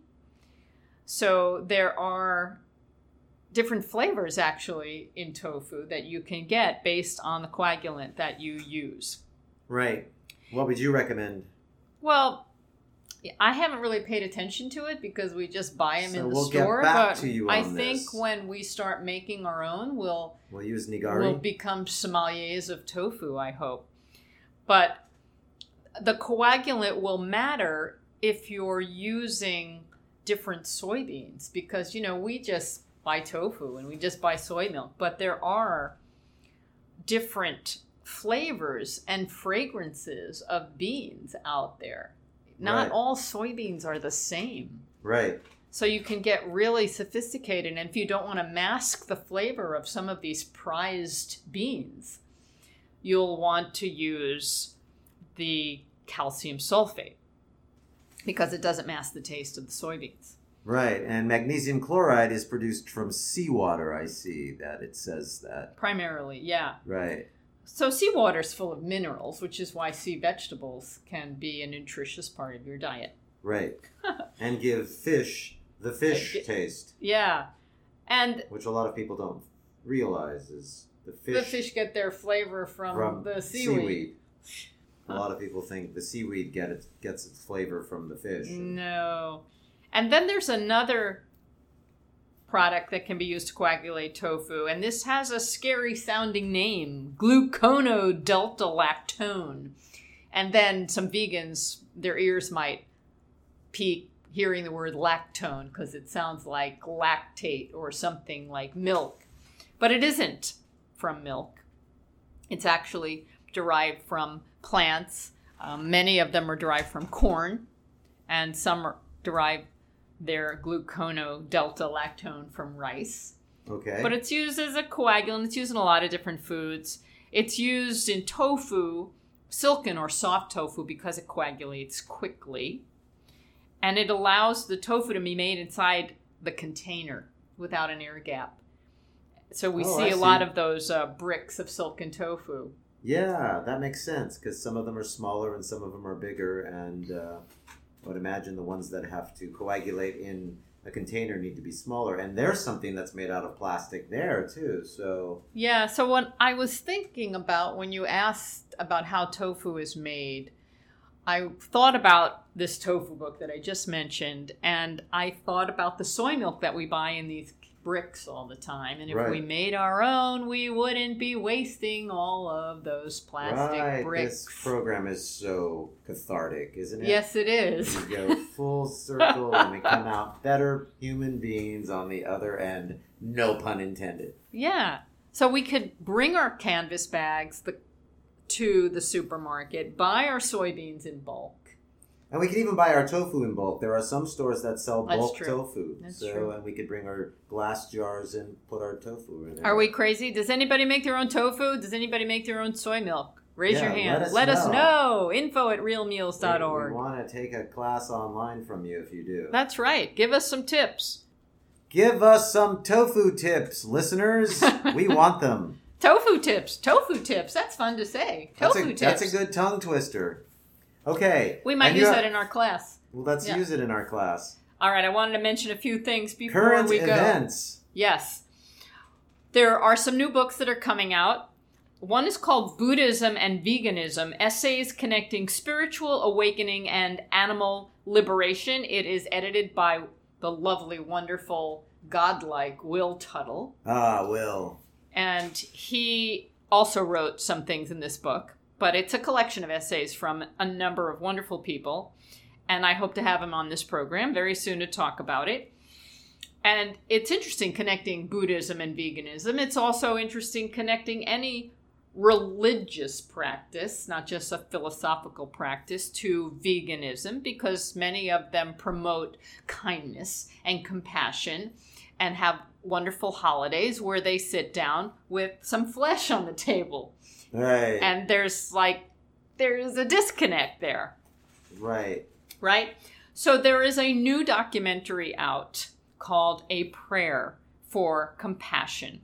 So there are different flavors actually in tofu that you can get based on the coagulant that you use. Right. What would you recommend? Well, I haven't really paid attention to it because we just buy them in the we'll store. Get back but to you on I this. think when we start making our own, we'll use nigari. We'll become sommeliers of tofu, I hope. But the coagulant will matter if you're using different soybeans because, we just buy tofu and we just buy soy milk. But there are different flavors and fragrances of beans out there. Not all soybeans are the same. Right. So you can get really sophisticated. And if you don't want to mask the flavor of some of these prized beans, you'll want to use the calcium sulfate because it doesn't mask the taste of the soybeans. Right, and magnesium chloride is produced from seawater, I see that it says that. Primarily, yeah. Right. So seawater is full of minerals, which is why sea vegetables can be a nutritious part of your diet. Right. And give fish the fish taste. Yeah. And which a lot of people don't realize is the fish get their flavor from the seaweed. A lot of people think the seaweed gets its flavor from the fish. No. And then there's another product that can be used to coagulate tofu, and this has a scary sounding name, gluconodeltalactone. And then some vegans, their ears might peak hearing the word lactone because it sounds like lactate or something like milk. But it isn't from milk. It's actually derived from plants. Many of them are derived from corn, and some are derived their gluconodeltalactone from rice. Okay. But it's used as a coagulant. It's used in a lot of different foods. It's used in tofu, silken or soft tofu, because it coagulates quickly. And it allows the tofu to be made inside the container without an air gap. So we see a lot of those bricks of silken tofu. Yeah, that makes sense because some of them are smaller and some of them are bigger, and I would imagine the ones that have to coagulate in a container need to be smaller. And there's something that's made out of plastic there too. So yeah, so what I was thinking about when you asked about how tofu is made, I thought about this tofu book that I just mentioned, and I thought about the soy milk that we buy in these bricks all the time. And if we made our own, we wouldn't be wasting all of those plastic bricks. This program is so cathartic, isn't it? Yes, it is. We go full circle and we come out better human beings on the other end. No pun intended. Yeah. So we could bring our canvas bags to the supermarket, buy our soybeans in bulk. And we can even buy our tofu in bulk. There are some stores that sell bulk tofu. That's true. And we could bring our glass jars and put our tofu in there. Are we crazy? Does anybody make their own tofu? Does anybody make their own soy milk? Raise your hand. Let us know. Info@realmeals.org. We want to take a class online from you if you do. That's right. Give us some tips. Give us some tofu tips, listeners. We want them. Tofu tips. That's fun to say. Tofu tips. That's a good tongue twister. Okay. We might use that in our class. Well, let's use it in our class. All right. I wanted to mention a few things before Current we go. Events. Yes. There are some new books that are coming out. One is called Buddhism and Veganism, Essays Connecting Spiritual Awakening and Animal Liberation. It is edited by the lovely, wonderful, godlike Will Tuttle. Ah, Will. And he also wrote some things in this book. But it's a collection of essays from a number of wonderful people. And I hope to have him on this program very soon to talk about it. And it's interesting connecting Buddhism and veganism. It's also interesting connecting any religious practice, not just a philosophical practice, to veganism, because many of them promote kindness and compassion and have wonderful holidays where they sit down with some flesh on the table. Right. And there's a disconnect there. Right. Right? So there is a new documentary out called A Prayer for Compassion.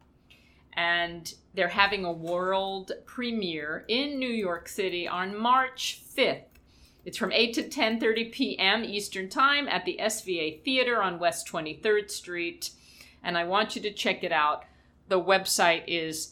And they're having a world premiere in New York City on March 5th. It's from 8 to 10:30 p.m. Eastern Time at the SVA Theater on West 23rd Street. And I want you to check it out. The website is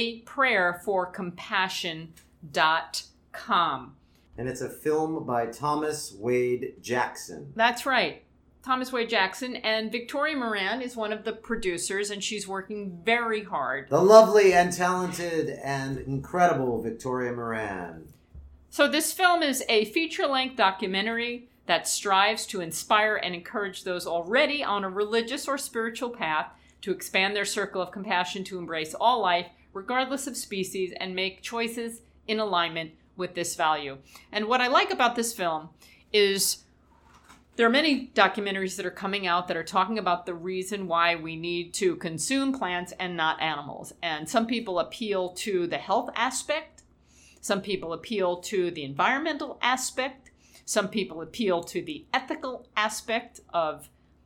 aprayerforcompassion.com. And it's a film by Thomas Wade Jackson. That's right. Thomas Wade Jackson. And Victoria Moran is one of the producers, and she's working very hard. The lovely and talented and incredible Victoria Moran. So this film is a feature-length documentary that strives to inspire and encourage those already on a religious or spiritual path to expand their circle of compassion to embrace all life, regardless of species, and make choices in alignment with this value. And what I like about this film is there are many documentaries that are coming out that are talking about the reason why we need to consume plants and not animals. And some people appeal to the health aspect. Some people appeal to the environmental aspect. Some people appeal to the ethical aspect of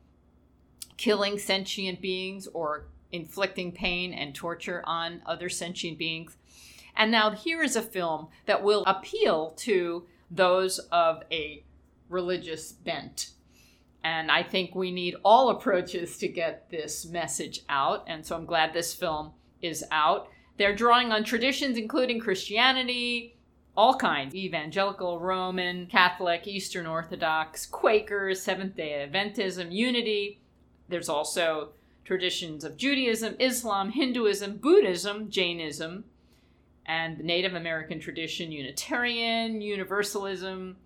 killing sentient beings or inflicting pain and torture on other sentient beings. And now here is a film that will appeal to those of a religious bent. And I think we need all approaches to get this message out. And so I'm glad this film is out. They're drawing on traditions including Christianity, all kinds, evangelical, Roman, Catholic, Eastern Orthodox, Quakers, Seventh-day Adventism, Unity. There's also traditions of Judaism, Islam, Hinduism, Buddhism, Jainism, and the Native American tradition, Unitarian, Universalism,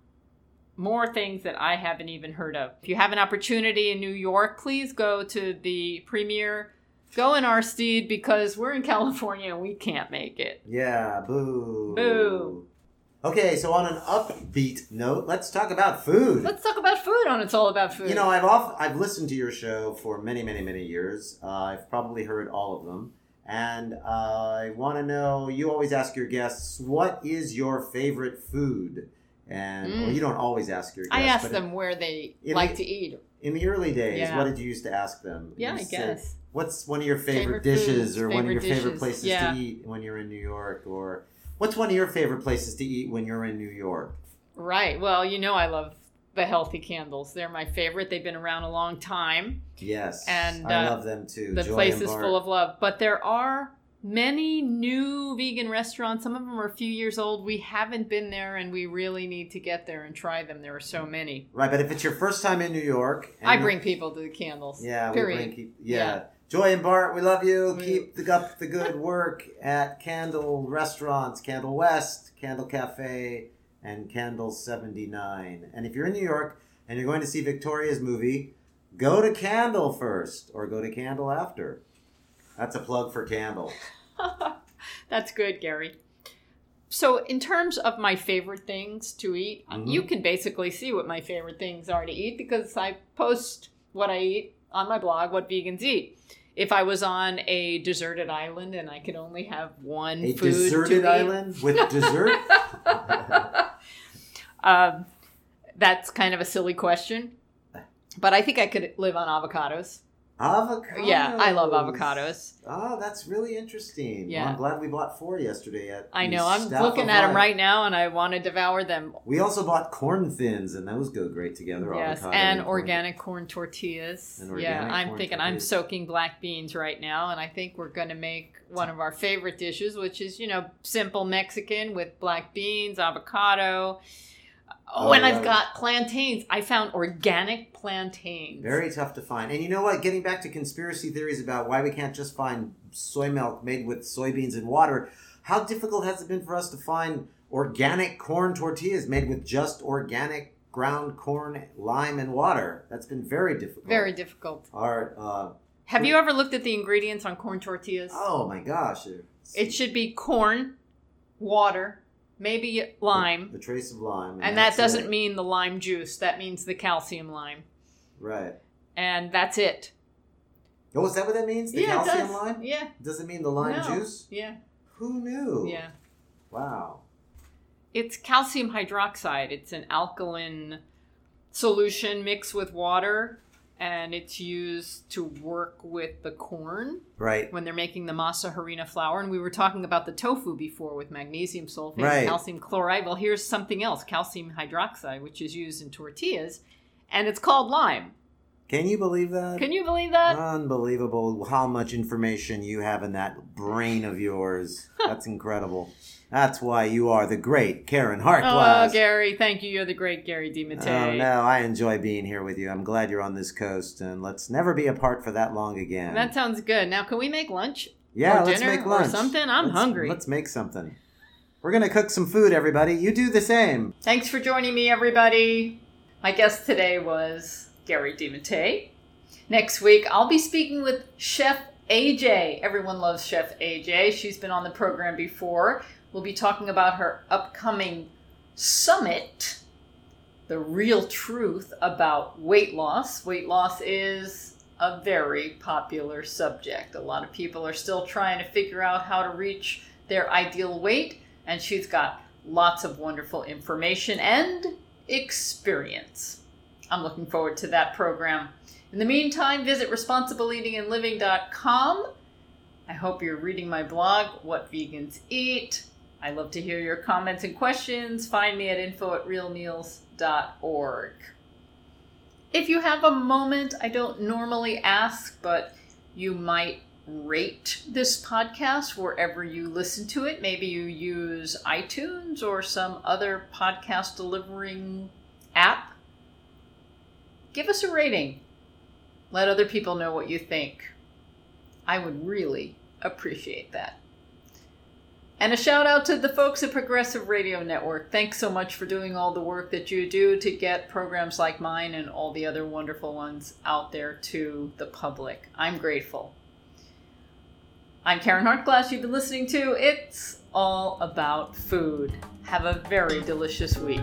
more things that I haven't even heard of. If you have an opportunity in New York, please go to the premiere. Go in our stead because we're in California and we can't make it. Yeah, boo. Boo. Okay, so on an upbeat note, let's talk about food. Let's talk about food on It's All About Food. You know, I've listened to your show for many, many, many years. I've probably heard all of them. And I want to know, you always ask your guests, what is your favorite food? And well, you don't always ask your guests. I ask them where they like to eat. In the early days, Yeah. what did you used to ask them? Yeah, You I said, guess. what's one of your favorite Favorite dishes foods, or one of your favorite favorite dishes, places yeah. to eat when you're in New York? Or what's one of your favorite places to eat when you're in New York? Right. Well, you know I love the healthy candles. They're my favorite. They've been around a long time. Yes, And, I love them too. The Joy place and is Bart. full of love. But there are many new vegan restaurants. Some of them are a few years old. We haven't been there, and we really need to get there and try them. There are so many. Right, but if it's your first time in New York... and I you- bring people to the candles. Yeah, Period. yeah. Joy and Bart, we love you. We- Keep up the good work at Candle Restaurants, Candle West, Candle Cafe, and Candle 79. And if you're in New York and you're going to see Victoria's movie, go to Candle first or go to Candle after. That's a plug for Candle. That's good, Gary. So in terms of my favorite things to eat, you can basically see what my favorite things are to eat because I post what I eat on my blog, What Vegans Eat. If I was on a deserted island and I could only have one A food deserted to island with dessert? eat, that's kind of a silly question. But I think I could live on avocados. Avocados. Yeah, I love avocados. Oh, that's really interesting. Yeah. Well, I'm glad we bought 4 yesterday. I know. I'm looking at them right now, and I want to devour them. We also bought corn thins, and those go great together. Yes, avocado and corn. organic corn tortillas. And organic Yeah, I'm corn thinking I'm tortillas. soaking black beans right now, and I think we're going to make one of our favorite dishes, which is, simple Mexican with black beans, avocado. Oh, and I've got plantains. I found organic plantains. Very tough to find. And you know what? Getting back to conspiracy theories about why we can't just find soy milk made with soybeans and water, how difficult has it been for us to find organic corn tortillas made with just organic ground corn, lime, and water? That's been very difficult. Very difficult. Have you ever looked at the ingredients on corn tortillas? Oh my gosh. It should be corn, water, maybe lime. The trace of lime. And that that's doesn't it. mean the lime juice. That means the calcium lime. Right. And that's it. Oh, is that what that means? The Yeah, it calcium does. lime? Yeah. Does it mean the lime No. juice? Yeah. Who knew? Yeah. Wow. It's calcium hydroxide. It's an alkaline solution mixed with water, and it's used to work with the corn Right. when they're making the masa harina flour. And we were talking about the tofu before with magnesium sulfate Right. and calcium chloride. Well, here's something else, calcium hydroxide, which is used in tortillas, and it's called lime. Can you believe that? Can you believe that? Unbelievable how much information you have in that brain of yours. That's incredible. That's why you are the great Karen Hartglass. Oh, Gary, thank you. You're the great Gary DiMattei. Oh, no, I enjoy being here with you. I'm glad you're on this coast, and let's never be apart for that long again. That sounds good. Now, can we make lunch? Yeah, or let's dinner make lunch. or something? I'm hungry. Let's make something. We're going to cook some food, everybody. You do the same. Thanks for joining me, everybody. My guest today was Gary DiMattei. Next week, I'll be speaking with Chef AJ. Everyone loves Chef AJ. She's been on the program before. We'll be talking about her upcoming summit, The Real Truth About Weight Loss. Weight loss is a very popular subject. A lot of people are still trying to figure out how to reach their ideal weight, and she's got lots of wonderful information and experience. I'm looking forward to that program. In the meantime, visit responsibleeatingandliving.com. I hope you're reading my blog, What Vegans Eat. I love to hear your comments and questions. Find me at info@realmeals.org. If you have a moment, I don't normally ask, but you might rate this podcast wherever you listen to it. Maybe you use iTunes or some other podcast delivering app. Give us a rating. Let other people know what you think. I would really appreciate that. And a shout out to the folks at Progressive Radio Network. Thanks so much for doing all the work that you do to get programs like mine and all the other wonderful ones out there to the public. I'm grateful. I'm Karen Hartglass. You've been listening to It's All About Food. Have a very delicious week.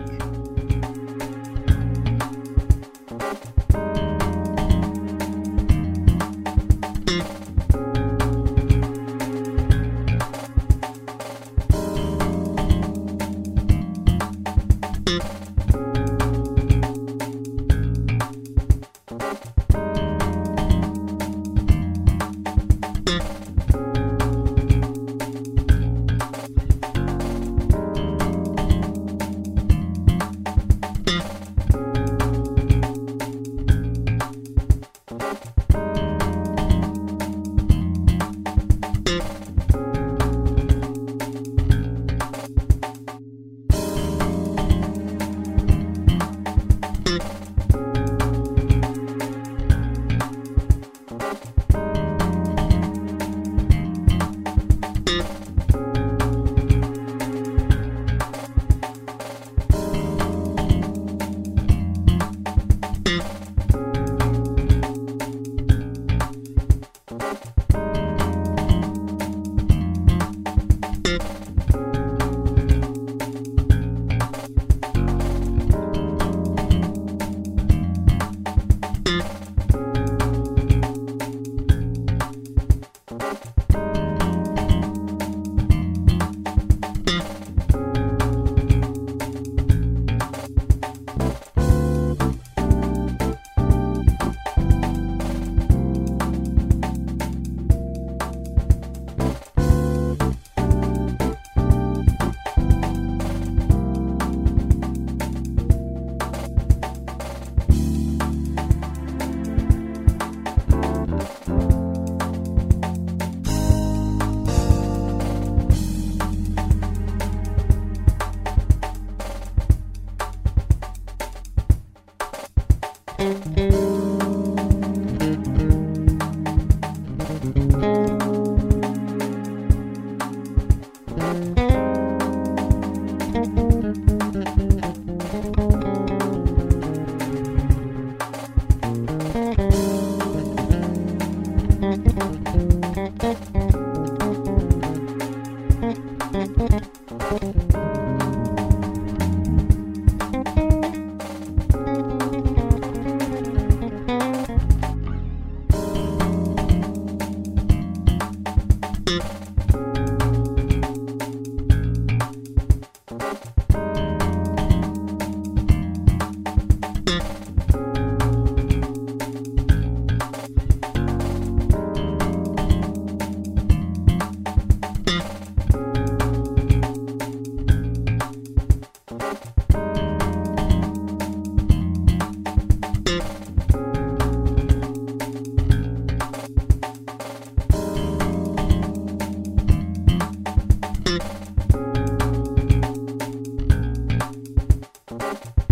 Thank you.